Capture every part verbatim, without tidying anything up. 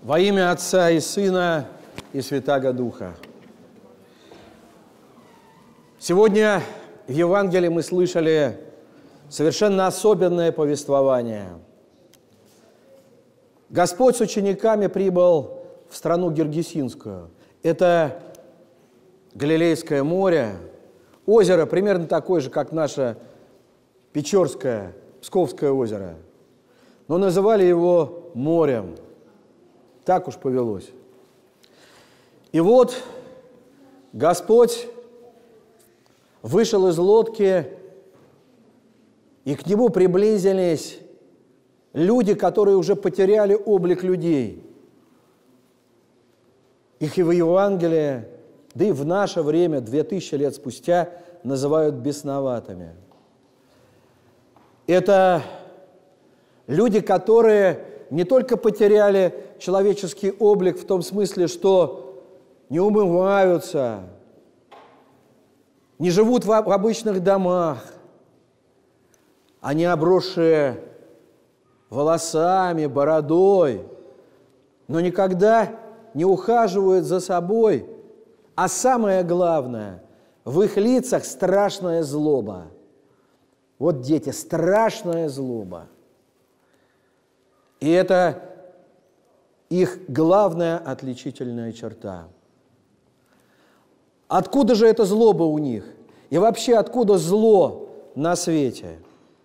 Во имя Отца и Сына и Святаго Духа. Сегодня в Евангелии мы слышали совершенно особенное повествование. Господь с учениками прибыл в страну Гергесинскую. Это Галилейское море, озеро примерно такое же, как наше Печорское, Псковское озеро. Но называли его морем. Так уж повелось. И вот Господь вышел из лодки, и к Нему приблизились люди, которые уже потеряли облик людей. Их и в Евангелии, да и в наше время, две тысячи лет спустя, называют бесноватыми. Это люди, которые не только потеряли человеческий облик в том смысле, что не умываются, не живут в обычных домах, они обросшие волосами, бородой, но никогда не ухаживают за собой. А самое главное, в их лицах страшная злоба. Вот дети, страшная злоба. И это их главная отличительная черта. Откуда же эта злоба у них? И вообще, откуда зло на свете?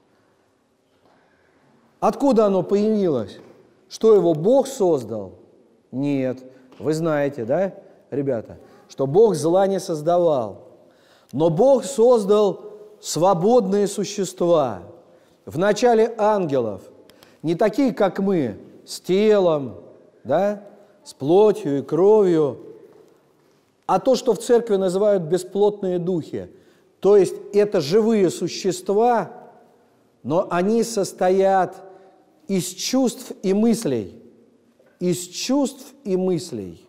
Откуда оно появилось? Что его Бог создал? Нет. Вы знаете, да, ребята, что Бог зла не создавал. Но Бог создал свободные существа. Вначале ангелов. Не такие, как мы, с телом, да, с плотью и кровью, а то, что в церкви называют бесплотные духи. То есть это живые существа, но они состоят из чувств и мыслей. Из чувств и мыслей.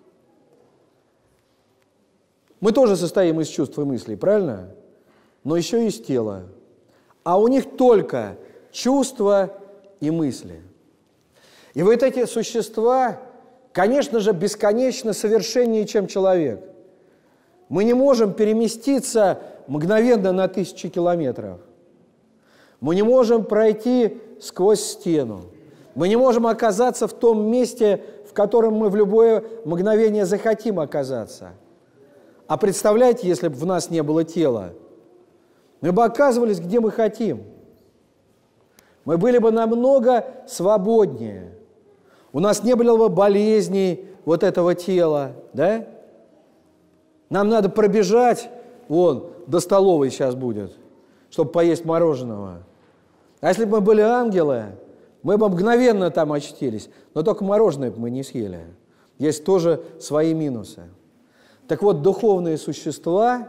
Мы тоже состоим из чувств и мыслей, правильно? Но еще и из тела. А у них только чувства и мысли. И вот эти существа, конечно же, бесконечно совершеннее, чем человек. Мы не можем переместиться мгновенно на тысячи километров. Мы не можем пройти сквозь стену. Мы не можем оказаться в том месте, в котором мы в любое мгновение захотим оказаться. А представляете, если бы в нас не было тела, мы бы оказывались, где мы хотим. Мы были бы намного свободнее. У нас не было бы болезней вот этого тела, да? Нам надо пробежать, вон, до столовой сейчас будет, чтобы поесть мороженого. А если бы мы были ангелы, мы бы мгновенно там очутились, но только мороженое бы мы не съели. Есть тоже свои минусы. Так вот, духовные существа,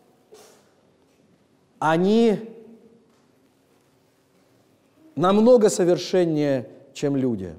они намного совершеннее, чем люди.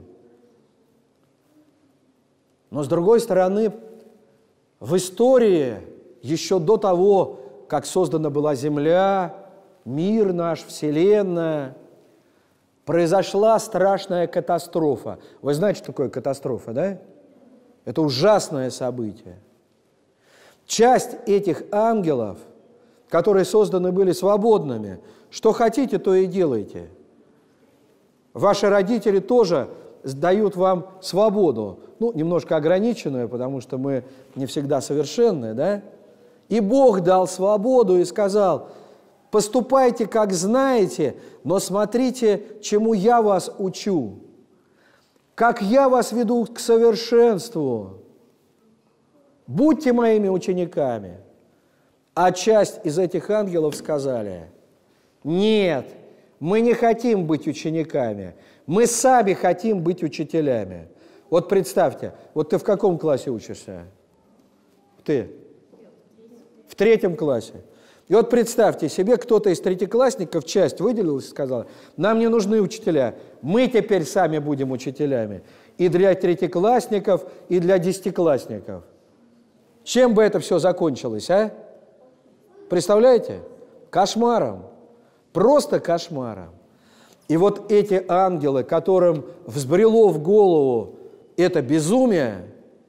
Но, с другой стороны, в истории, еще до того, как создана была Земля, мир наш, Вселенная, произошла страшная катастрофа. Вы знаете, что такое катастрофа, да? Это ужасное событие. Часть этих ангелов, которые созданы были свободными, что хотите, то и делайте. Ваши родители тоже дают вам свободу, ну, немножко ограниченную, потому что мы не всегда совершенны, да? И Бог дал свободу и сказал: поступайте, как знаете, но смотрите, чему я вас учу, как я вас веду к совершенству. Будьте моими учениками. А часть из этих ангелов сказали: нет, мы не хотим быть учениками, мы сами хотим быть учителями. Вот представьте, вот ты в каком классе учишься? Ты? В третьем классе. И вот представьте себе, кто-то из третьеклассников часть выделилась и сказала: нам не нужны учителя, мы теперь сами будем учителями. И для третьеклассников, и для десятиклассников. Чем бы это все закончилось, а? Представляете? Кошмаром. Просто кошмаром. И вот эти ангелы, которым взбрело в голову это безумие,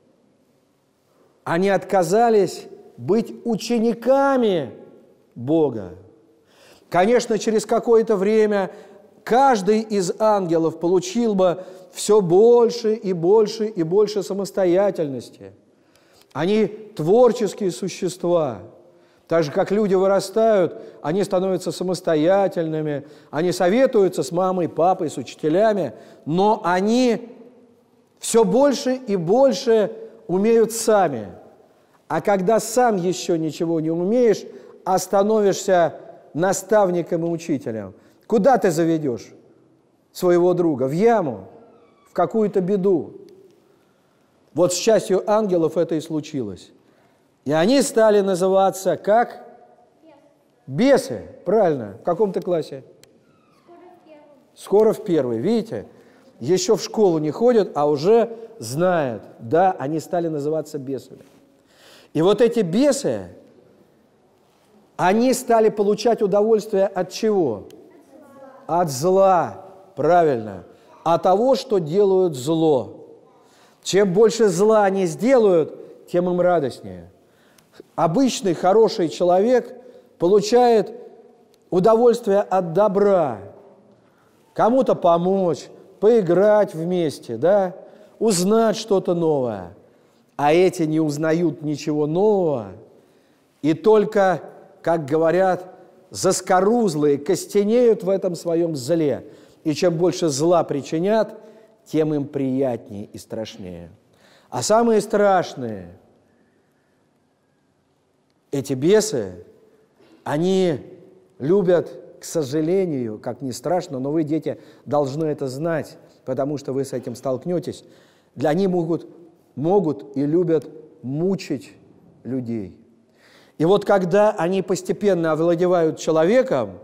они отказались быть учениками Бога. Конечно, через какое-то время каждый из ангелов получил бы все больше и больше и больше самостоятельности. Они творческие существа. Так же, как люди вырастают, они становятся самостоятельными, они советуются с мамой, папой, с учителями, но они все больше и больше умеют сами. А когда сам еще ничего не умеешь, а становишься наставником и учителем, куда ты заведешь своего друга? В яму, в какую-то беду. Вот с частью ангелов это и случилось. И они стали называться как? Бесы. Правильно. В каком-то классе? Скоро в первый. Видите? Еще в школу не ходят, а уже знают. Да, они стали называться бесами. И вот эти бесы, они стали получать удовольствие от чего? От зла. Правильно. От того, что делают зло. Чем больше зла они сделают, тем им радостнее. Обычный хороший человек получает удовольствие от добра. Кому-то помочь, поиграть вместе, да? Узнать что-то новое. А эти не узнают ничего нового. И только, как говорят, заскорузлые костенеют в этом своем зле. И чем больше зла причинят, тем им приятнее и страшнее. А самые страшные эти бесы, они любят, к сожалению, как ни страшно, но вы, дети, должны это знать, потому что вы с этим столкнетесь. Для они могут, могут и любят мучить людей. И вот когда они постепенно овладевают человеком,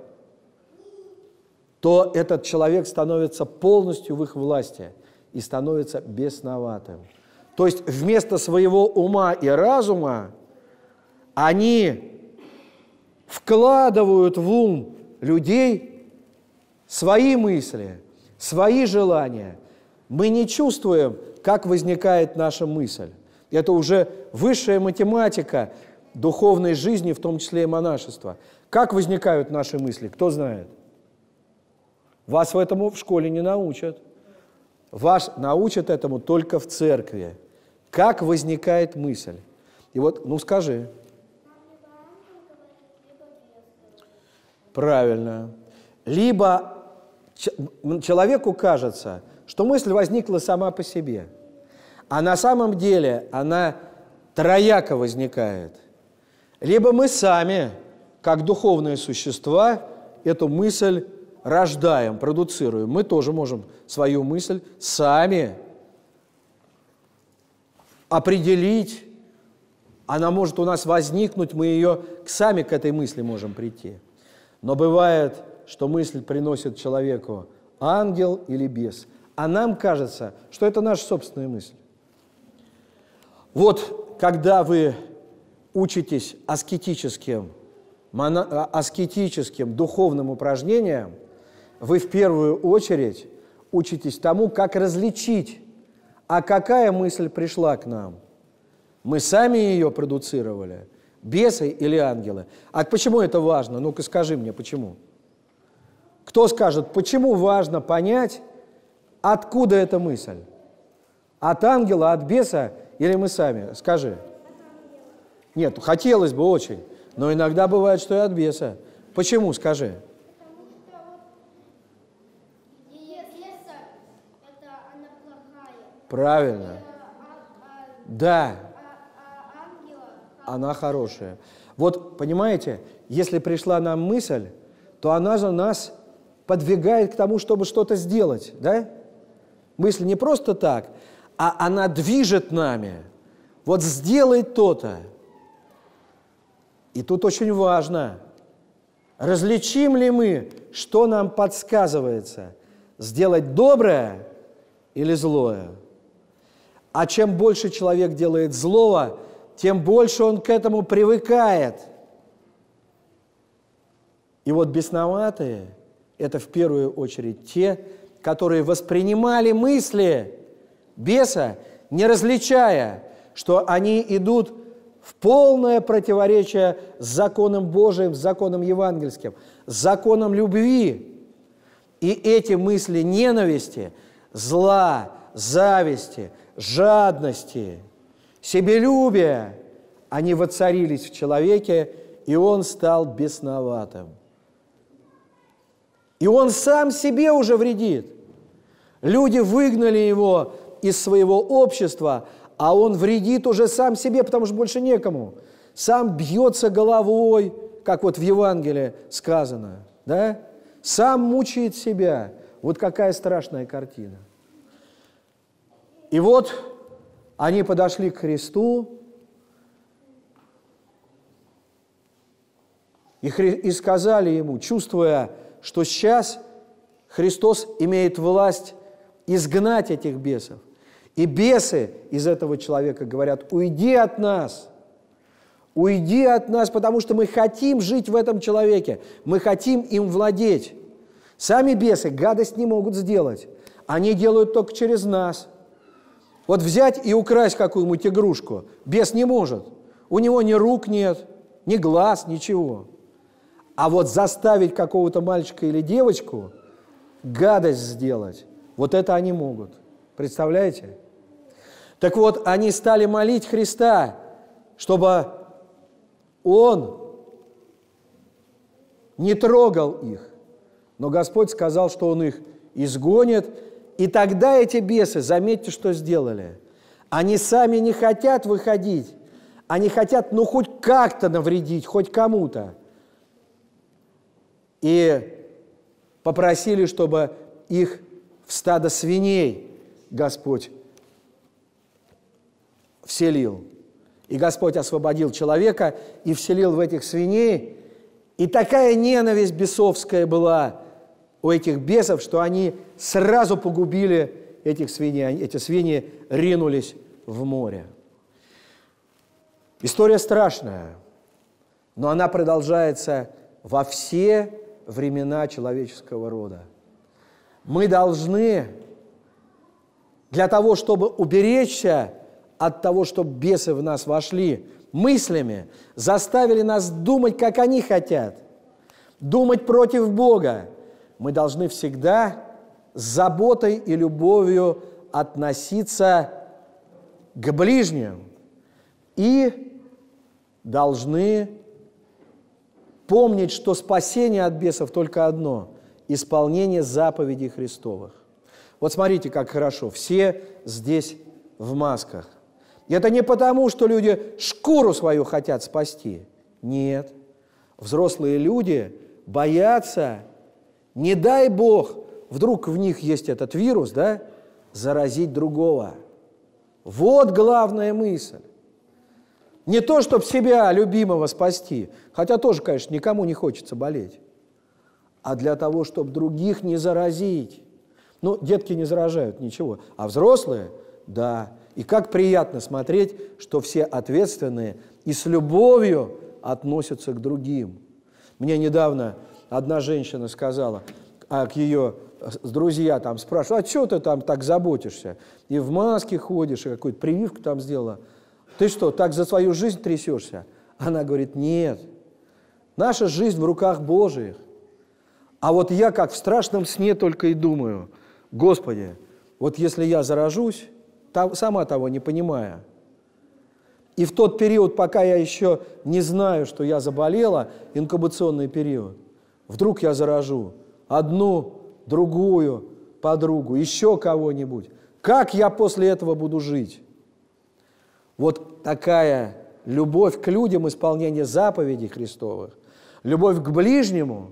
то этот человек становится полностью в их власти и становится бесноватым. То есть вместо своего ума и разума они вкладывают в ум людей свои мысли, свои желания. Мы не чувствуем, как возникает наша мысль. Это уже высшая математика духовной жизни, в том числе и монашества. Как возникают наши мысли, кто знает? Вас в этому в школе не научат. Вас научат этому только в церкви. Как возникает мысль? И вот, ну скажи. Правильно. Либо человеку кажется, что мысль возникла сама по себе, а на самом деле она трояко возникает. Либо мы сами, как духовные существа, эту мысль рождаем, продуцируем. Мы тоже можем свою мысль сами определить. Она может у нас возникнуть, мы ее сами к этой мысли можем прийти. Но бывает, что мысль приносит человеку ангел или бес, а нам кажется, что это наша собственная мысль. Вот когда вы учитесь аскетическим, моно, аскетическим духовным упражнениям, вы в первую очередь учитесь тому, как различить, а какая мысль пришла к нам. Мы сами ее продуцировали, бесы или ангелы. А почему это важно? Ну-ка скажи мне, почему? Кто скажет, почему важно понять, откуда эта мысль? От ангела, от беса или мы сами? Скажи. Нет, хотелось бы очень, но иногда бывает, что и от беса. Почему, скажи? Правильно. Да. Она хорошая. Вот, понимаете, если пришла нам мысль, то она же нас подвигает к тому, чтобы что-то сделать, да? Мысль не просто так, а она движет нами. Вот сделай то-то. И тут очень важно, различим ли мы, что нам подсказывается, сделать доброе или злое. А чем больше человек делает злого, тем больше он к этому привыкает. И вот бесноватые – это в первую очередь те, которые воспринимали мысли беса, не различая, что они идут в полное противоречие с законом Божиим, с законом евангельским, с законом любви. И эти мысли ненависти, зла, зависти, жадности, себелюбия, они воцарились в человеке, и он стал бесноватым. И он сам себе уже вредит. Люди выгнали его из своего общества, а он вредит уже сам себе, потому что больше некому. Сам бьется головой, как вот в Евангелии сказано, да? Сам мучает себя. Вот какая страшная картина. И вот они подошли к Христу, и, Хри... и сказали ему, чувствуя, что сейчас Христос имеет власть изгнать этих бесов. И бесы из этого человека говорят, уйди от нас, уйди от нас, потому что мы хотим жить в этом человеке, мы хотим им владеть. Сами бесы гадость не могут сделать, они делают только через нас. Вот взять и украсть какую-нибудь игрушку бес не может, у него ни рук нет, ни глаз, ничего. А вот заставить какого-то мальчика или девочку гадость сделать, вот это они могут. Представляете? Так вот, они стали молить Христа, чтобы Он не трогал их. Но Господь сказал, что Он их изгонит. И тогда эти бесы, заметьте, что сделали. Они сами не хотят выходить. Они хотят, ну, хоть как-то навредить, хоть кому-то. И попросили, чтобы их в стадо свиней Господь вселил. И Господь освободил человека и вселил в этих свиней. И такая ненависть бесовская была у этих бесов, что они сразу погубили этих свиней. Эти свиньи ринулись в море. История страшная, но она продолжается во все времена человеческого рода. Мы должны для того, чтобы уберечься от того, чтобы бесы в нас вошли, мыслями заставили нас думать, как они хотят, думать против Бога. Мы должны всегда с заботой и любовью относиться к ближним и должны помнить, что спасение от бесов только одно – исполнение заповедей Христовых. Вот смотрите, как хорошо. Все здесь в масках. И это не потому, что люди шкуру свою хотят спасти. Нет. Взрослые люди боятся, не дай Бог, вдруг в них есть этот вирус, да, заразить другого. Вот главная мысль. Не то, чтобы себя, любимого, спасти, хотя тоже, конечно, никому не хочется болеть, а для того, чтобы других не заразить. Ну, детки не заражают, ничего, а взрослые – да. И как приятно смотреть, что все ответственные и с любовью относятся к другим. Мне недавно одна женщина сказала, а к ее друзья там спрашивают, а что ты там так заботишься? И в маске ходишь, и какую-то прививку там сделала. Ты что, так за свою жизнь трясешься? Она говорит, нет, наша жизнь в руках Божиих. А вот я как в страшном сне только и думаю, Господи, вот если я заражусь, сама того не понимая, и в тот период, пока я еще не знаю, что я заболела, инкубационный период, вдруг я заражу одну, другую подругу, еще кого-нибудь. Как я после этого буду жить? Вот такая любовь к людям, исполнение заповедей Христовых, любовь к ближнему,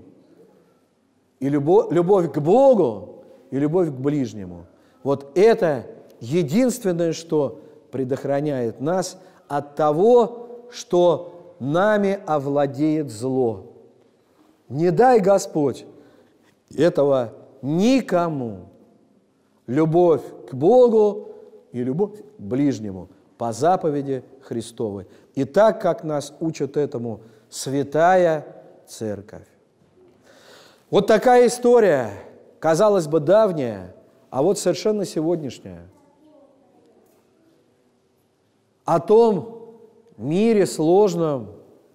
и любовь, любовь к Богу, и любовь к ближнему. Вот это единственное, что предохраняет нас от того, что нами овладеет зло. Не дай Господь этого никому. Любовь к Богу и любовь к ближнему по заповеди Христовой. И так, как нас учат этому Святая Церковь. Вот такая история, казалось бы, давняя, а вот совершенно сегодняшняя. о том мире сложном,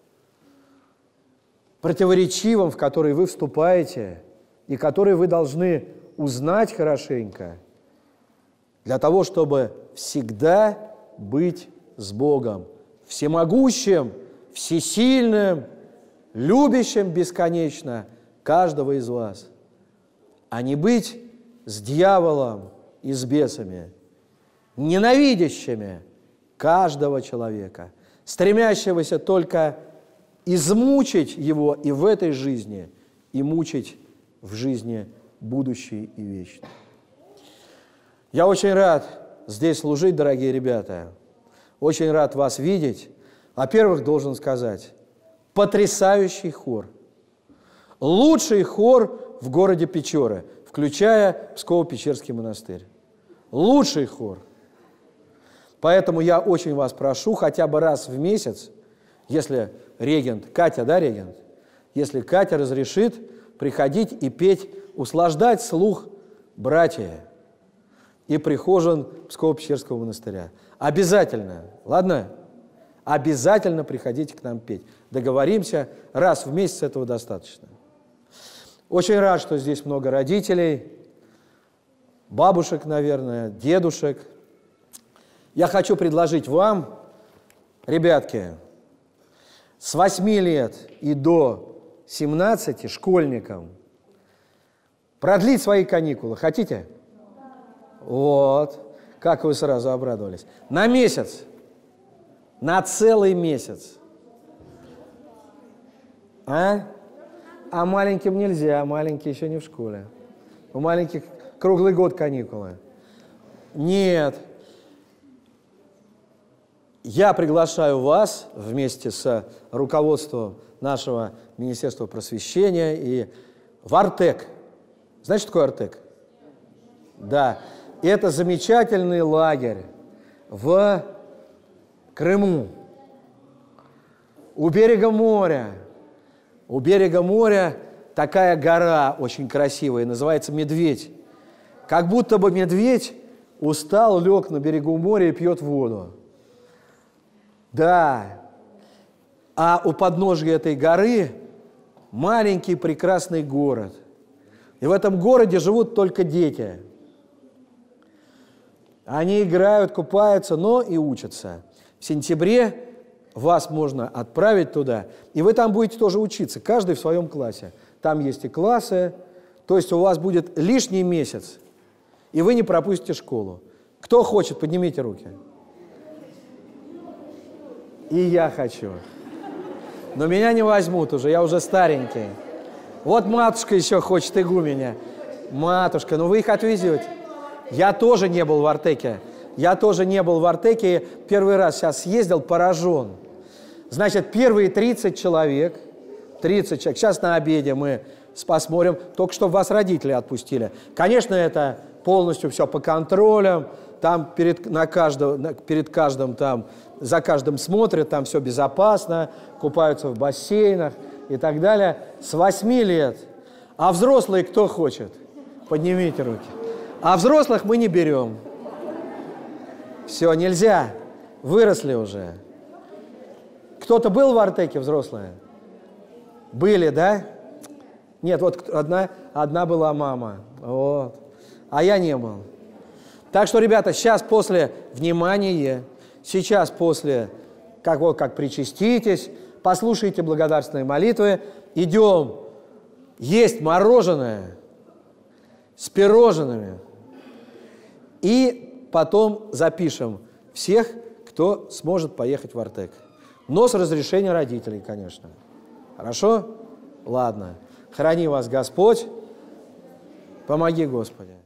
противоречивом, в который вы вступаете, и который вы должны узнать хорошенько, для того, чтобы всегда быть с Богом, всемогущим, всесильным, любящим бесконечно каждого из вас, а не быть с дьяволом и с бесами, ненавидящими каждого человека, стремящегося только измучить его и в этой жизни, и мучить в жизни будущей и вечной. Я очень рад здесь служить, дорогие ребята. Очень рад вас видеть. Во-первых, должен сказать, потрясающий хор. Лучший хор в городе Печоры, включая Псково-Печерский монастырь. Лучший хор. Поэтому я очень вас прошу хотя бы раз в месяц, если регент, Катя, да, регент? Если Катя разрешит, приходить и петь, услаждать слух братья и прихожан Псково-Печерского монастыря. Обязательно, ладно? Обязательно приходите к нам петь. Договоримся, раз в месяц этого достаточно. Очень рад, что здесь много родителей, бабушек, наверное, дедушек. Я хочу предложить вам, ребятки, с восьми лет и до семнадцати школьникам продлить свои каникулы. Хотите? Вот. Как вы сразу обрадовались. На месяц. На целый месяц. А? А маленьким нельзя. Маленькие еще не в школе. У маленьких круглый год каникулы. Нет. Я приглашаю вас вместе с руководством нашего Министерства просвещения и в Артек. Знаете, что такое Артек? Да. Это замечательный лагерь в Крыму. У берега моря. У берега моря такая гора очень красивая, называется Медведь. Как будто бы медведь устал, лег на берегу моря и пьет воду. Да. А у подножия этой горы маленький прекрасный город. И в этом городе живут только дети. Они играют, купаются, но и учатся. В сентябре вас можно отправить туда, и вы там будете тоже учиться, каждый в своем классе. Там есть и классы, то есть у вас будет лишний месяц, и вы не пропустите школу. Кто хочет, поднимите руки. И я хочу. Но меня не возьмут уже, я уже старенький. Вот матушка еще хочет, игуменя. Матушка, ну вы их отвезете. Я тоже не был в Артеке. Я тоже не был в Артеке. Первый раз сейчас съездил, поражен. Значит, первые тридцать человек, тридцать человек. Сейчас на обеде мы посмотрим. Только что вас родители отпустили. Конечно, это полностью все по контролям. Там перед, на каждого, перед каждым там, за каждым смотрят, там все безопасно, купаются в бассейнах и так далее. С восьми лет. А взрослые кто хочет? Поднимите руки. А взрослых мы не берем. Все, нельзя. Выросли уже. Кто-то был в Артеке, взрослые? Были, да? Нет, вот одна, одна была мама. Вот. А я не был. Так что, ребята, сейчас после внимания, сейчас после, как, вот, как причаститесь, послушайте благодарственные молитвы, идем есть мороженое с пирожными. И потом запишем всех, кто сможет поехать в Артек. Но с разрешения родителей, конечно. Хорошо? Ладно. Храни вас Господь. Помоги, Господи.